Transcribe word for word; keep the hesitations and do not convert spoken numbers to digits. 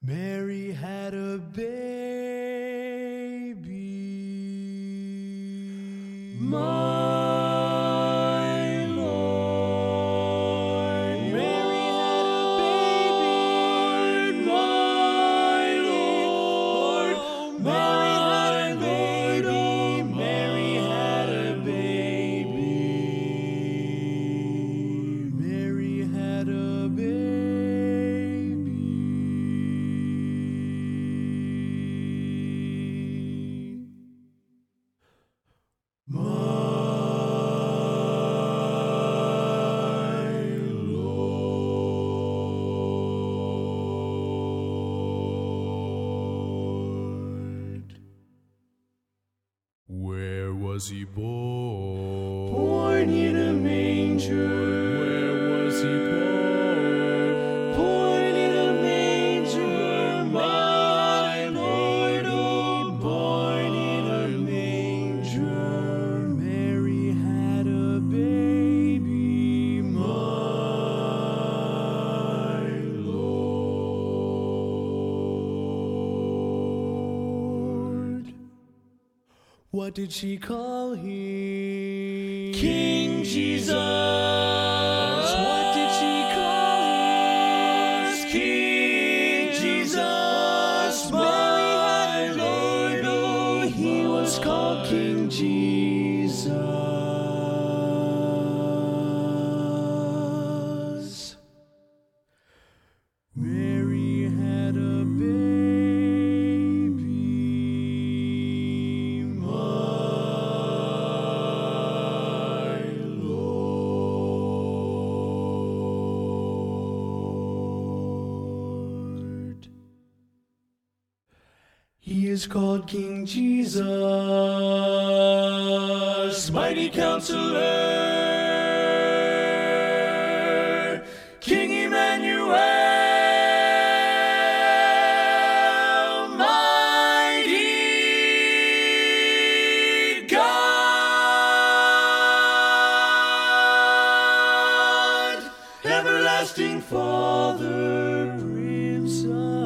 Mary had a baby. My Lord. Mary had a baby. My Lord. Mary had a baby. Mary had a baby. Mary had a baby. My Lord. Where was he born? Born in a manger. Where was he born? Born in a manger. My Lord, oh, born in a manger. Mary had a baby, my Lord. What did she call him? King Jesus. What did she call him? King Jesus. My Lord, oh, he was called King Jesus. Mary had a baby, my Lord. He is called King Jesus, mighty Counselor, King Emmanuel, mighty God, everlasting Father, Prince of